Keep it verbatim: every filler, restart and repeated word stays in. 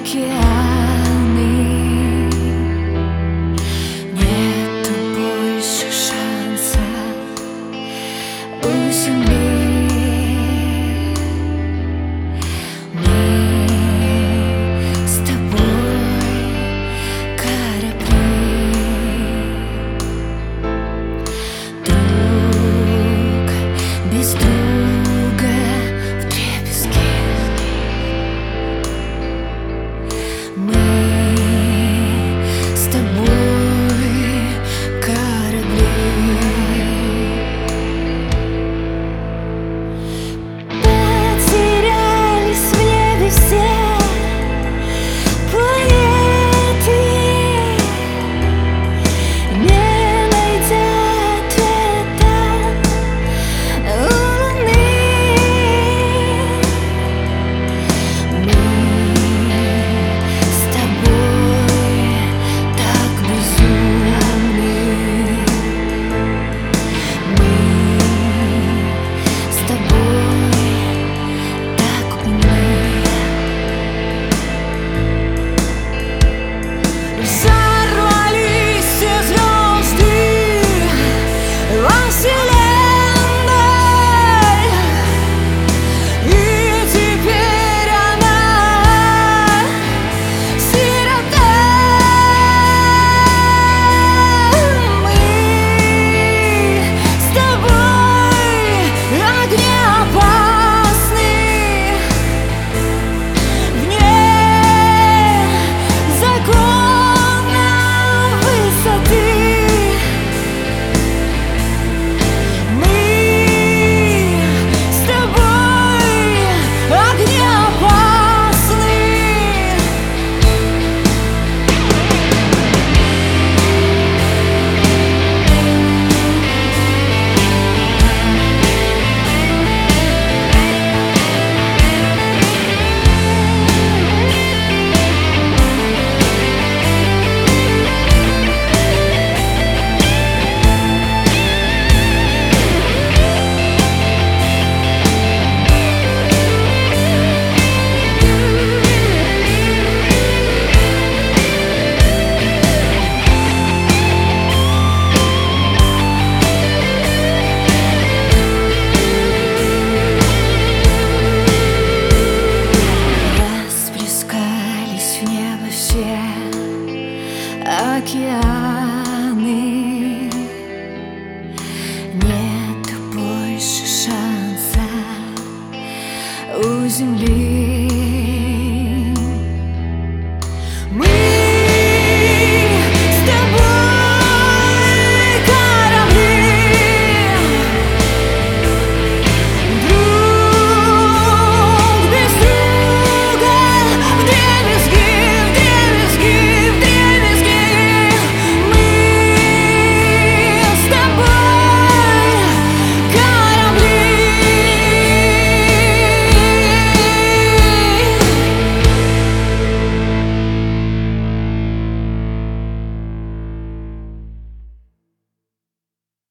океаны. Нету больше шанса у земли. Мы с тобой корабли, друг без друга вдребезги. Мы с тобой корабли. Потерялись в небе все планеты, не найдя ответа у Луны. Мы с тобой так безумны. Мы с тобой так умны. Взорвались все звезды во вселенной, и теперь она сирота. Мы с тобой огнеопасны, вне закона высоты. Мы с тобой огнеопасны. Расплескались в небо все океаны.